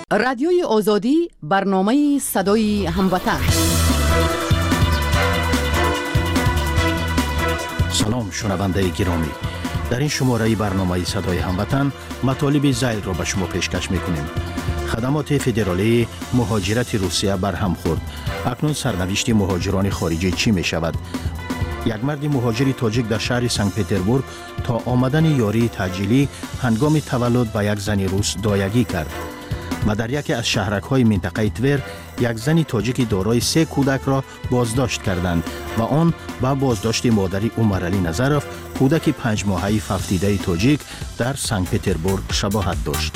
رادیوی آزادی، برنامه صدای هموطن. سلام شنونده گرامی، در این شماره برنامه صدای هموطن مطالب ذیل را به شما پیشکش میکنیم. خدمات فدرالی مهاجرت روسیه برهم خورد. اکنون سرنوشت مهاجران خارجی چی می شود؟ یک مرد مهاجر تاجیک در شهر سنت پتربورگ تا آمدن یاری تجلیلی هنگام تولد به یک زن روس دایگی کرد. و در یکی از شهرک‌های منطقه تور یک زن تاجیک دارای 3 کودک را بازداشت کردند و آن با بازداشت مادری عمر علی نظرف، کودک 5 ماهه ففتیده تاجیک در سنت پتربورگ شباهت داشت.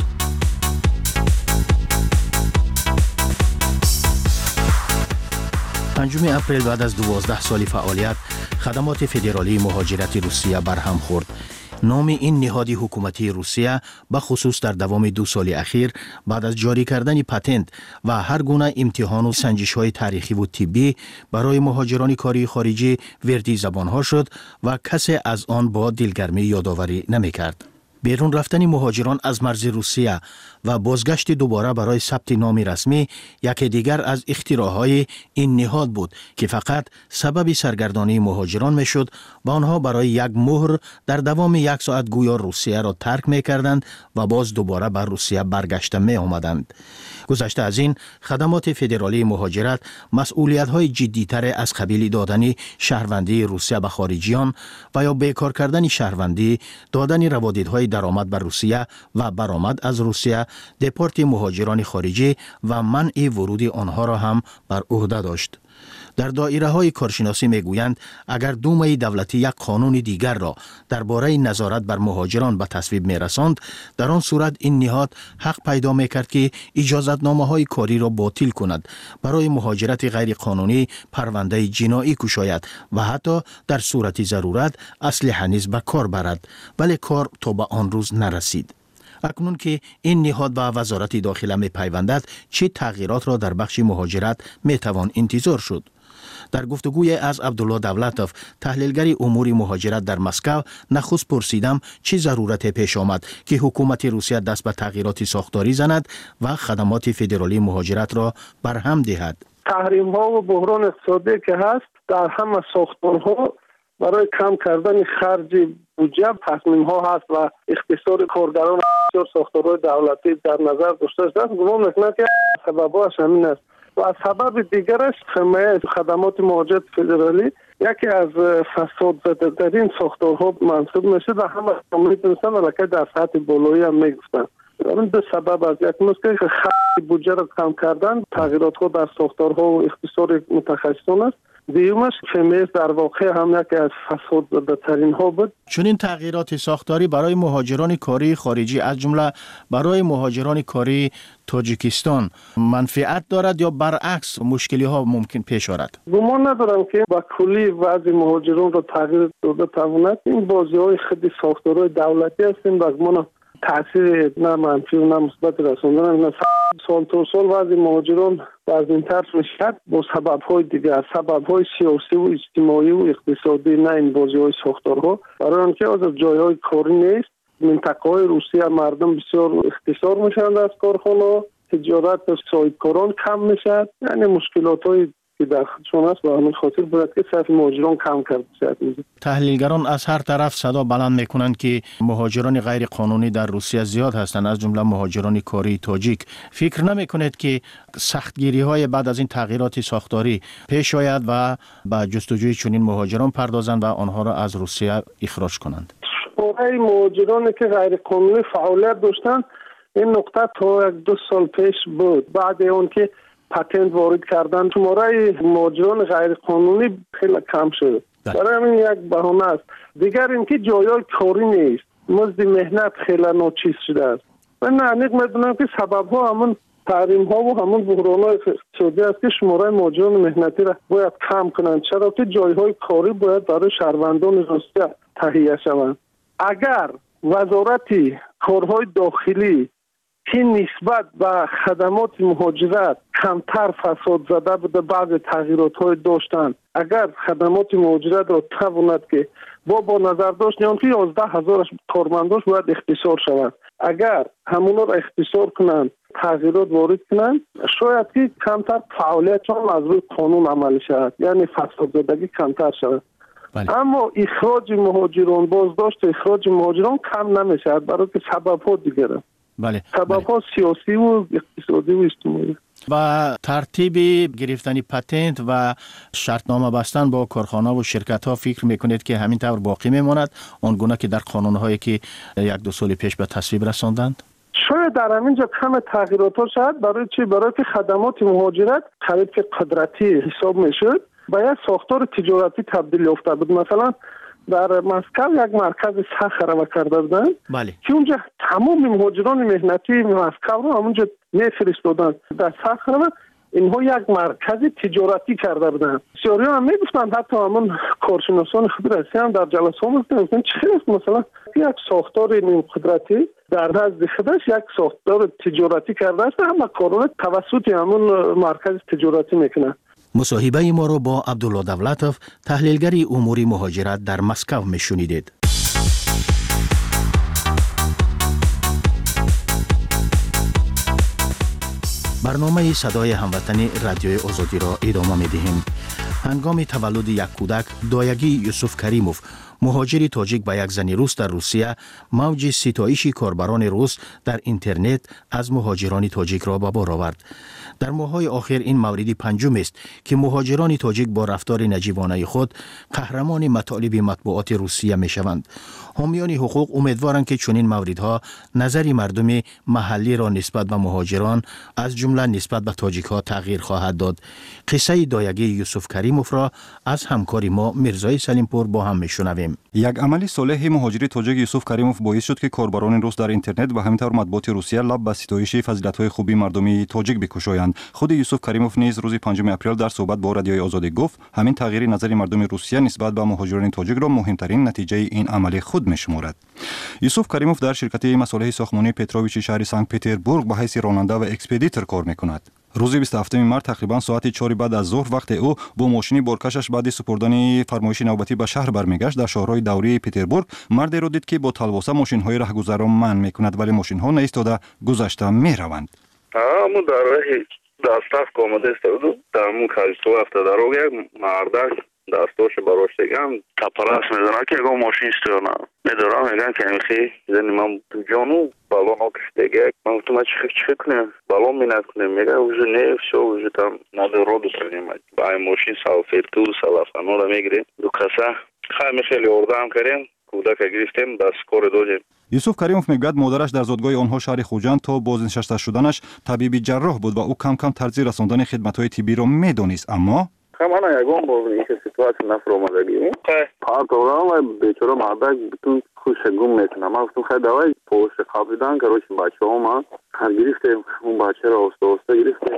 پنجم اپریل بعد از 12 سال فعالیت، خدمات فدرالی مهاجرت روسیه برهم خورد. نام این نهاد حکومتی روسیه به خصوص در دوام 2 سال اخیر بعد از جاری کردن پتنت و هر گونه امتحان و سنجش های تاریخی و طبی برای مهاجران کاری خارجی وردی زبان ها شد و کسی از آن با دلگرمی یادآوری نمی کرد. بیرون رفتن مهاجران از مرز روسیه و بازگشت دوباره برای ثبت نام رسمی یکی دیگر از اختراعهای این نهاد بود که فقط سبب سرگردانی مهاجران میشد و آنها برای یک مهر در دوام 1 ساعت گویا روسیه را ترک میکردند و باز دوباره بر روسیه برگشته می آمدند. گذشته از این، خدمات فدرالی مهاجرت مسئولیت‌های جدی‌تر از قبیل دادن شهروندی روسیه به خارجیان و یا بیکار کردن شهروندی، دادن روادیدهای درآمد به روسیه و برآمد از روسیه، دپورت مهاجران خارجی و منع ورود آنها را هم بر عهده داشت. در دایره های کارشناسی میگویند اگر دومه دولتی یک قانون دیگر را درباره نظارت بر مهاجران به تصویب میرساند، در آن صورت این نهاد حق پیدا میکرد که اجازتنامه های کاری را باطل کند، برای مهاجرت غیر قانونی پرونده جنایی گشاید و حتی در صورت ضرورت اسلحه نیز به کار برد، ولی کار تا به آن روز نرسید. اکنون که این نهاد به وزارت داخله می پیوندد، چه تغییرات را در بخش مهاجرت می توان انتظار شد؟ در گفتگوی از عبدالله دولتوف، تحلیلگر امور مهاجرت در مسکو، نخست پرسیدم چه ضرورت پیش آمد که حکومت روسیه دست به تغییرات ساختاری زند و خدمات فدرالی مهاجرت را برهم دهد. تحریم ها و بحران اقتصادی که هست در همه ساختارها برای کم کردن خرج بودجه تصمیم ها هست و اختصار کارگران و ساختارهای دولتی در نظر داشته است. گمان میکنم که سببش همین است. و از سبب دیگرش حمایت خدمات مهاجرت فدرالی یکی از فساد زده در این ساختارها منصوب میشه و همه میدونستن ولی در سطح بالایی هم میگفتن. این 2 سبب از یک که خرج بودجه را کم کردن، تغییرات ها در ساختارها و اختصار متخصصان است. دیومش فمیز در واقع هم یکی از فساد زده ترین ها بود. چون این تغییرات ساختاری برای مهاجران کاری خارجی از جمله برای مهاجران کاری تاجیکستان منفعت دارد یا برعکس مشکلی ها ممکن پیش آرد؟ گمان ندارم که با کلی وضع مهاجران را تغییر داده تواند. این بازی های خیلی ساختارهای دولتی هستیم و گمان تاثیر نه منفی و نه مثبت رسوندن. سال تا سال وضع مهاجران وزن‌تر میشد با سبب‌های دیگر، سبب‌های سیاسی و اجتماعی و اقتصادی، نه این بازی‌های ساختارها. برای آنکه از جای‌های کاری نیست، منطقه‌های روسیه مردم بسیار اختصار میشن از کارخانه، تجارت و صاحبکاران کم میشد، یعنی مشکلات‌های که در خودشون است و همین خاطر باید که صرف مهاجران کم کرد شد. تحلیلگران از هر طرف صدا بلند میکنند که مهاجران غیر قانونی در روسیه زیاد هستند، از جمله مهاجران کاری تاجیک. فکر نمیکنید که سختگیری های بعد از این تغییرات ساختاری پیش آید و به جستجوی چنین مهاجران پردازند و آنها را از روسیه اخراج کنند؟ برای مهاجرانی که غیر قانونی فعالیت داشتند این نقطه تا 1-2 سال پیش بود. بعد اون که پتنت وارد کردن، شماره مهاجران غیر قانونی خیلی کم شد. برای همین یک بهانه است. دیگر اینکه جایای کاری نیست، مزد مهنت خیلی ناچیز شده است. من عمیق میدونم که سبب ها همون تحریم ها و همون بحران های اقتصادی است که شماره مهاجران مهنتی را باید کم کنند، چرا که جایهای کاری باید برای شهروندان روسیه تهیه شوند. اگر وزارت کارهای داخلی که نسبت به خدمات مهاجرت کمتر فساد زده بوده، بعض تغییرات های داشتن، اگر خدمات مهاجرت را تواند که با نظر داشت که 11,000 کارمنداش باید اختصار شود، اگر همونا رو اختصار کنن، تغییرات وارد کنن، شاید که کمتر فعالیت هم از روی قانون عمل شود، یعنی فساد زدگی کمتر شود. اما اخراج مهاجران، بازداشت اخراج مهاجران کم نمیشود، برای که سبب‌ها دیگره. سبب‌ها سیاسی و اقتصادی و اجتماعی. و ترتیب گرفتن پتنت و شرطنامه بستن با کارخانه و شرکت ها فکر میکنید که همین طور باقی میماند آنگونه که در قانون هایی که 1-2 سال پیش به تصویب رساندند؟ شاید در همینجا کم تغییرات ها شد. برای چی؟ برای که خدمات مهاجرت قریب که قدرتی حساب میشد به یک ساختار تجارتی تبدیل یافته بود. مثلا در مسکو یک مرکز سخت را کرده بودن که اونجا تمام مهاجران مهنتی مسکو رو همونجا میفرستادن در سخت را. اینها یک مرکز تجارتی کرده بودن. بسیاری هم میگفتن، حتی همون کارشناسان خود رسی هم در جلسه هم گفتن چیست مثلا یک ساختار نیم قدرتی در نزد خودش یک ساختار تجارتی کرده است، اما کارونه توسط همون مرکز تجارتی میکنه. مصاحبه ما رو با عبدالله دولتوف، تحلیلگر امور مهاجرت در مسکو میشنیدید. برنامه صدای هموطنی رادیوی آزادی را ادامه می‌دهیم. هنگام تولد یک کودک، دایگی یوسف کریموف، مهاجر تاجیک به یک زن روس در روسیه، موج ستایش کاربران روس در اینترنت از مهاجران تاجیک را به بار آورد. در ماه‌های آخر این مورد پنجم است که مهاجران تاجیک با رفتار نجیبانه خود قهرمان مطالب مطبوعات روسیه می‌شوند. حامیان حقوق امیدوارند که چنین موردها نظر مردم محلی را نسبت به مهاجران از جمله نسبت به تاجیک‌ها تغییر خواهد داد. قصه دایگی یوسف کریموف را از همکار ما میرزای سلیمپور با هم میشنویم. یک عمل صالح مهاجر تاجیک یوسف کریموف باعث شد که کاربران روس در اینترنت و همینطور مطبوعات روسیه لب به ستایش فضیلت‌های خوبی مردم تاجیک بکشایند. خود یوسف کریموف نیز روز 5 اپریل در صحبت با رادیوی آزادی گفت همین تغییر نظر مردم روسیه نسبت به مهاجران تاجیک را مهمترین نتیجه این عمل خود می‌شمارد. یوسف کریموف در شرکت مصالح ساختمانی پتروویچ شهر سنت پتربورگ به حیث راننده و اکسپدیتور کار می‌کند. روز 27 مارس تقریبا ساعت 4 بعد از ظهر وقت او با ماشین بارکشش بعد سپردن فرمایش نوبتی به شهر برمیگشت، در شهرهای دوری پتربورگ مردی را دید که با تلواسه ماشین‌های راهگذر را منع می‌کند، ولی ماشین‌ها نایستاده گذشته می‌روند. Мы дороги доставка آماده استاد در مون کاریستو هفته دروگه مردک دستاش براش دیگم تپرس میزنه که اگه ماشین استیانا میدارم میگن که میخی زنی من تو جانو بالون آکش دیگه من تو ما چه کنیم بالون مینت کنیم میگه وجه نه все وجه там надо роду принимать бай ماشین салфетку салафану را میگیره دو کسا خیلی خیلی اردام کردیم کودک گرفتیم دست کار دادیم. یوسف کریموف میگوید مادرش در زادگاه آنها شهر خوجند تا بازنشسته شدنش طبیب جراح بود و او کم کم طرز رساندن خدمت‌های طبی را میدانست، اما من یگان با این سیتواسیون نفرآمدگی پارتورام بیچاره مردک بتون خوش گم میکنه. من گفتم خیلی دوای پوست قبلیدن که روش بچه‌ها ما هر گرفتیم اون بچه را آسته گرفتیم.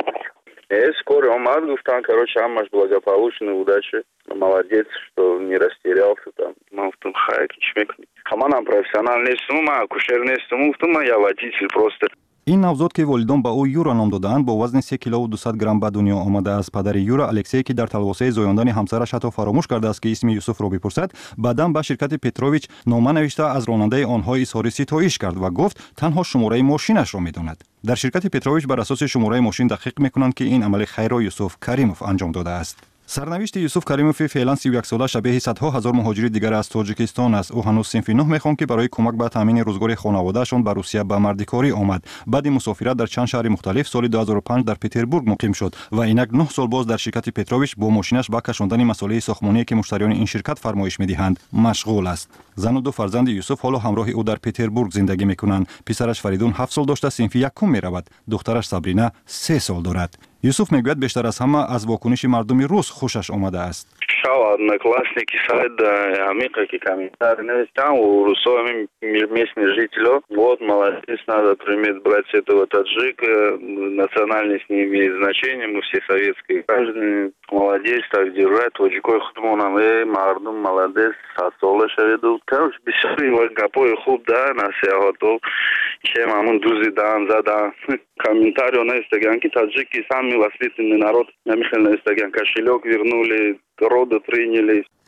скоро омад гуфтан короче همش благополучно удачи молодец что не растерялся там man в том хай чё мекни хаманам профессионал нестум man акушер нестум в том я водитель просто. این نوزاد که والدان به او یورا نام دادند با وزن 3 کیلو و 200 گرم به دنیا آمده از پدر یورا الکسی که در تلواسه زایاندن همسرش حتی فراموش کرده است که اسم یوسف را بپرسد. بعداً به شرکت پتروویچ نامه نوشته از راننده آنها اظهار ستایش کرد و گفت تنها شماره ماشینش را میداند. در شرکت پتروویچ بر اساس شماره ماشین دقیق میکنند که این عمل خیر را یوسف کریموف انجام داده است. سرنوشت یوسف کریموف فعلا 31 ساله شبیه صدها هزار مهاجر دیگر از تاجیکستان است. او هنوز صنف 9 میخوان که برای کمک به تامین روزگار خانواده‌شان به روسیه به مردکاری آمد. بعد مسافرت در چند شهر مختلف سال 2005 در پتربورگ مقیم شد و اینک 9 سال باز در شرکت پتروویچ با ماشینش به کشاندن مصالح ساختمانی که مشتریان این شرکت فرمایش میدهند مشغول است. زن و دو فرزند یوسف حالا همراه او در پتربورگ زندگی میکنند. پسرش فریدون 7 سال داشته صنف 1 میرود. دخترش صبرینا 3 سال دارد. یوسف میگوید بیشتر از همه از واکنش مردم روس خوشش آمده است. شاو одноклассники сайт Амика ки комментарии навестам у русскими местных жителей. Вот молодец, надо приметь брать этого таджика, национальность не имеет значения, мы все советские граждане. Молодец, так держать, таджикой худмонам, мардум молодец, сасолы шаведу. Короче, бисёри гапой хуб да, насиахатов. Чем амун дузи дан задан. Комментарии на Инстаграме, ки таджики сами воспитанный народ, на Михаил на Инстаграме кошелек вернули, роды приняли.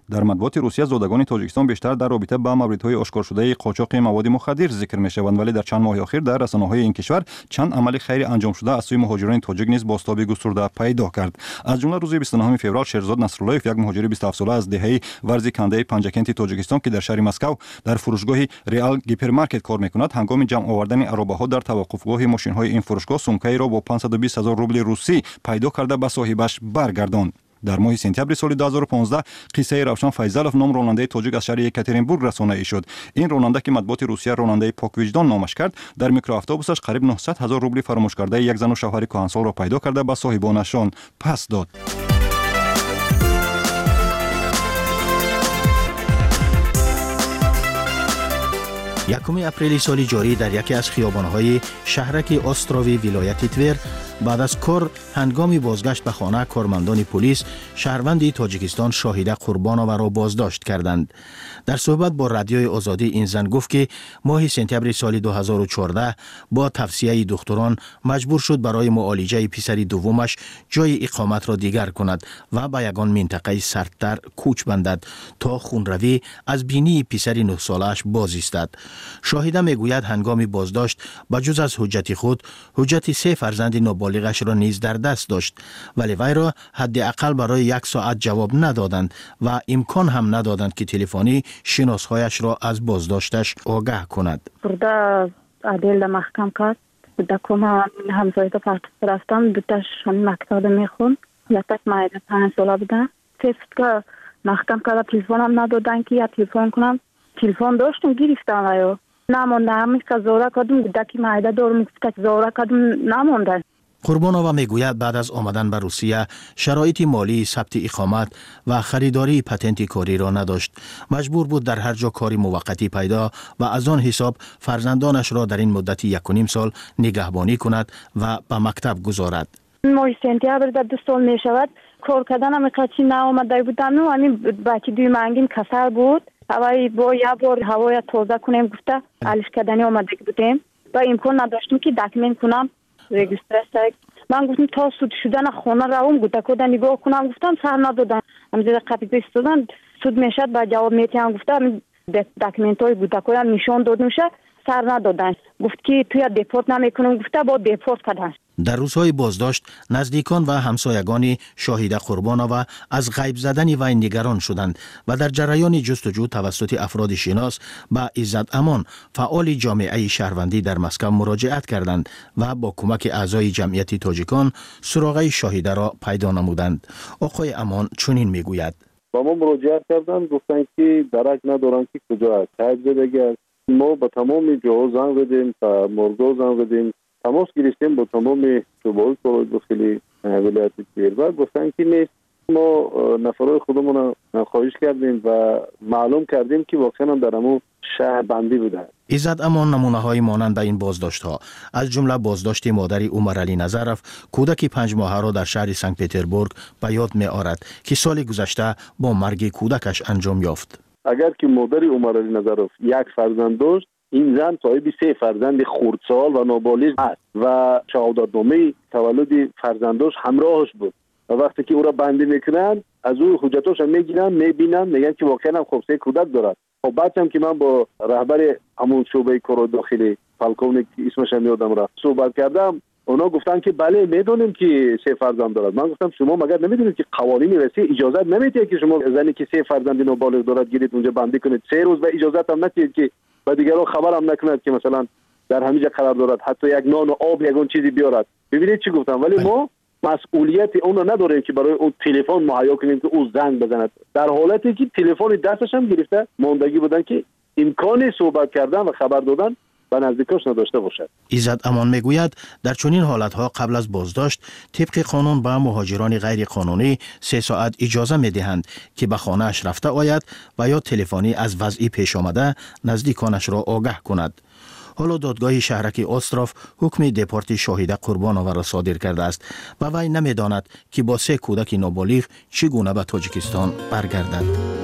در مطبوعات روسیه زادگان تاجیکستان بیشتر در رابطه با موردهای آشکار شده قاچاق مواد مخدر ذکر می‌شوند، ولی در چند ماه اخیر در رسانه‌های این کشور چند عمل خیر انجام شده از سوی مهاجران تاجیک نیز بازتاب گسترده پیدا کرد. از جمله روز 29 فوریه شیرزاد نصراللهیف، یک مهاجر 27 ساله از دهه ورزیکننده پنجکنت تاجیکستان که در شهر مسکو در فروشگاه ریال هیپرمارکت کار می‌کند، هنگام جمع آوردن عربه‌ها در توقفگاه ماشین‌های این فروشگاه سومکه‌ای را با 520,000 روبل روسی پیدا کرده به صاحبش برگرداند. در ماه سپتامبر سال 2015 قصه روشن فیضلوف نام راننده تاجیک از شهر یکاترینبورگ رسانه‌ای شد. این راننده که مطبوعات روسیه راننده پاکوجدان نامش کرد، در میکرواتوبوسش قریب 900,000 روبل فراموش کرده یک زن و شوهر کهنسال را پیدا کرده به صاحبانشان پس داد. 1 اپریل سال جاری در یکی از خیابان‌های شهرک استروی ولایت تور بعد از کار هنگامی بازگشت به خانه کارمندان پلیس شهروند تاجیکستان شاهده قربان‌آور را بازداشت کردند. در صحبت با رادیوی آزادی این زن گفت که ماه سپتامبر سال 2014 با توصیه دکتران مجبور شد برای معالجه پسر دومش جای اقامت را دیگر کند و به یگان منطقه سردتر کوچ بندد تا خونروی از بینی پسر 9 سالش باز ایستد. شاهده میگوید هنگامی بازداشت بجز از حجت خود حجت 3 فرزند نابالغش را نیز در دست داشت، ولی وی را حداقل برای 1 ساعت جواب ندادند و امکان هم ندادند که تلفنی شناسهایش را از بازداشتش آگاه کند. برده عدل محکم کرد. در کم همسایه تا رفتم دوتاش مکتب میخون. یکتک مایده 5 ساله بودن. تفت که محکم کرد تلفن هم ندادن که یا تلفن کنم. تلفن داشتم گرفتم ویو. نمونده همیش که زوره کدوم دکی مایده دارم که زوره کدوم نمونده. قربان‌آور میگوید بعد از آمدن به روسیه شرایط مالی ثبت اقامت و خریداری پتنت کاری را نداشت. مجبور بود در هر جا کاری موقتی پیدا و از آن حساب فرزندانش را در این مدت 1.5 سال نگهبانی کند و به مکتب گذارد. ماه سپتامبر در 2 سال می شود کار کردنم قچی نآمده بودم و همین بچه دوی منگین کسر بود. هوای با یک بار هوای تازه کنیم گفته علش کردنی آمده بودیم و امکان نداشتیم که دکمنت کنم رجیستر. من گفتم تا سود شدن خانه روم گفته کردن نگاه کنم گفتم سر ندادن همینجوری قپی پیش دادن سود میشد با جواب میتیم گفتم دکمنت های گفته کردن نشان داده میشه سر ندادن گفت که توی دیپورت نمیکنم گفته با دیپورت کردن. در روزهای بازداشت نزدیکان و همسایگان شاهد قربان‌آور از غیب زدن وی نگران شدند و در جریان جستجو توسط افراد شناس به عزت امان فعال جامعه شهروندی در مسکو مراجعت کردند و با کمک اعضای جمعیت تاجیکان سراغ شاهد را پیدا نمودند. آقای امان چنین میگوید: با ما مراجعت کردند گفتن که درک ندارن که کجا است تجربه است. ما با تمام جاها زنگ زدیم تا مرغا زنگ زدیم تماس گرفتیم با تمام شعبه‌های کار داخلی ولایت تور و گفتن که نیست. ما نفرای خودمون خواهش کردیم و معلوم کردیم که واقعا در همون شهر بندی بودن. عزت امان نمونه‌های مانند این بازداشت‌ها از جمله بازداشت مادر عمر علی نظرف کودک 5 ماهه را در شهر سنت پترزبورگ به یاد می‌آورد که سال گذشته با مرگ کودکش انجام یافت. اگر که مادر عمر علی نظرف 1 فرزند داشت، این زن صاحب 3 فرزند خردسال و نابالغ است و شهادتنامه تولد فرزنداش همراهش بود و وقتی که او را بندی میکنن از او حجتاش میگیرن میبینن میگن که واقعا هم خب 3 کودک دارد. خب بعد هم که من با رهبر همون شعبه کار داخلی پالکونیک اسمش هم یادم رفت صحبت کردم، اونا گفتن که بله میدونیم که 3 فرزند دارد. من گفتم شما مگر نمیدونید که قوانین روسیه اجازه نمیده که شما زنی که 3 فرزند نابالغ دارد گیرید اونجا بندی کنید 3 روز و اجازه هم ندید که و دیگران خبر هم نکند که مثلا در همینجا قرار دارد حتی یک نان و آب یگان چیزی بیارد. ببینید چی گفتم، ولی ما مسئولیت اون رو نداریم که برای اون تلفن مهیا کنیم که او زنگ بزند، در حالتی که تلفن دستش هم گرفته ماندگی بودن که امکان صحبت کردن و خبر دادن به نزدیکاش نداشته باشد. عزت امان میگوید در چنین حالتها قبل از بازداشت طبق قانون به مهاجران غیر قانونی 3 ساعت اجازه میدهند که به خانه اش رفته آید و یا تلفنی از وضعی پیش آمده نزدیکانش را آگاه کند. حالا دادگاه شهرک استروف حکم دیپورت شاهد قربان‌آور را صادر کرده است و وی نمیداند که با 3 کودک نابالغ چگونه به تاجیکستان برگردد.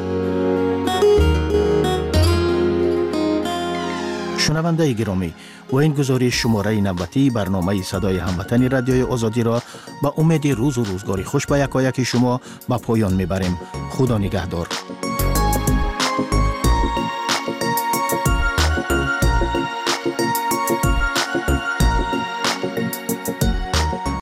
شنونده گرامی، و این گزارش شماره نوبتی برنامه صدای هموطن رادیوی آزادی را با امید روز و روزگاری خوش به یکایک شما به پایان میبریم. خدا نگهدار.